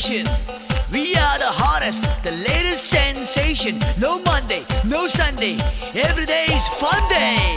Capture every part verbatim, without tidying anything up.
station. We are the hottest, the latest sensation. No Monday, no Sunday, every day is fun day.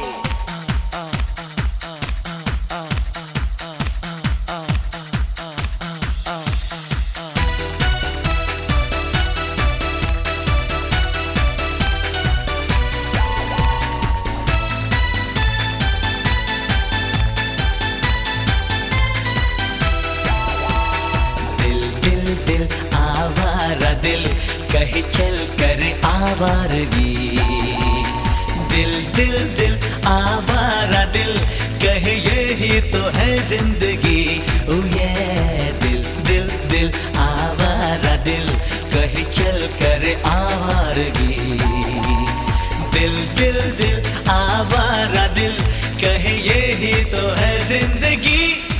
दिल कहे चल कर आवारगी, दिल दिल दिल आवारा दिल कहे यही तो है जिंदगी। ओ ये दिल दिल दिल आवारा दिल कहे चल कर आवारगी, दिल दिल दिल आवारा दिल कहे यही तो है जिंदगी।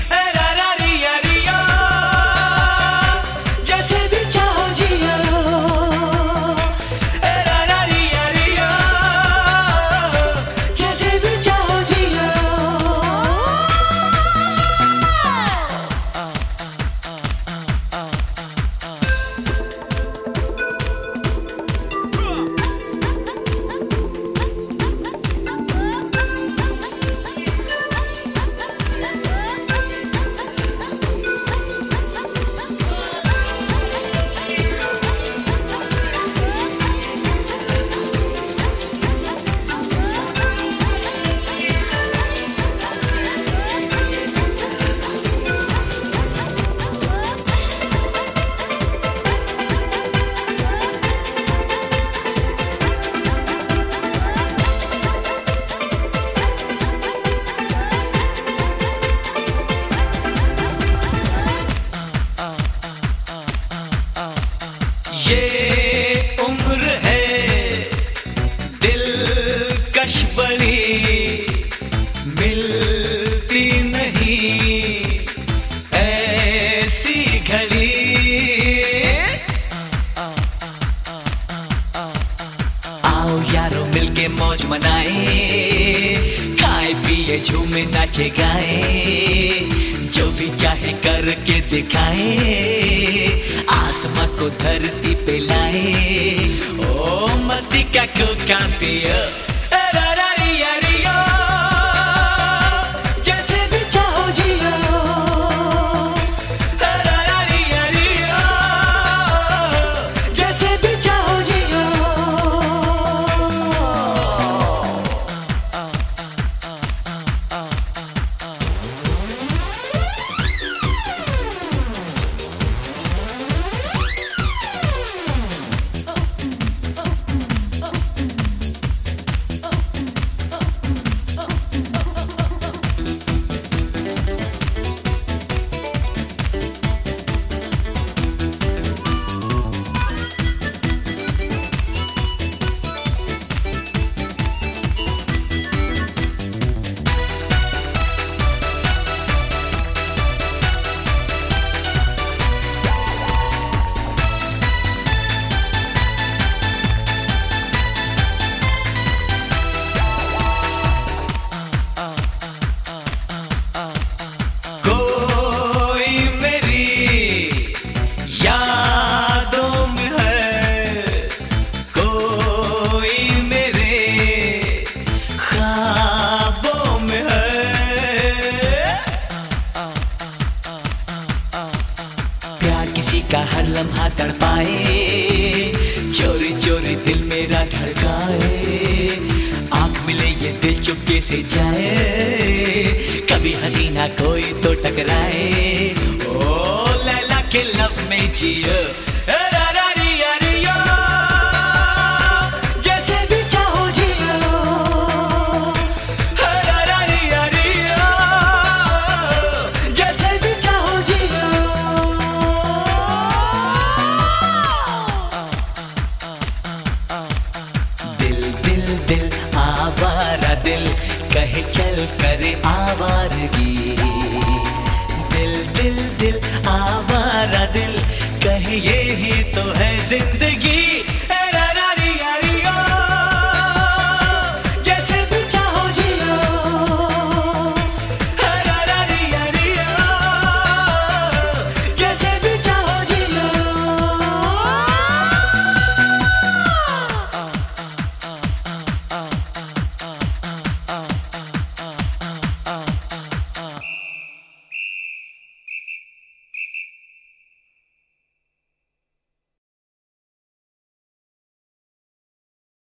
ये उम्र है दिलकश बड़ी, मिलती नहीं ऐसी घड़ी। आओ यारो मिलके मौज मनाए, खाए पिए झूमे नाचे गाए, जो भी चाहे करके दिखाए, आसमां को धरती पे लाए। ओ मस्ती का कोका पियो, जैसे भी चाहो जियो, जैसे भी चाहो जियो। किसी का हर लम्हा तड़पाए, चोरी चोरी दिल मेरा धड़काए, आंख मिले ये दिल चुपके से जाए, कभी हसीना कोई तो टकराए। ओ लैला के लब में जियो, जैसे भी चाहो जियो, जैसे भी चाहो जियो। दिल आवारा दिल कहे चल करे आवारगी, दिल दिल दिल आवारा दिल कहे यही तो है जिंदगी।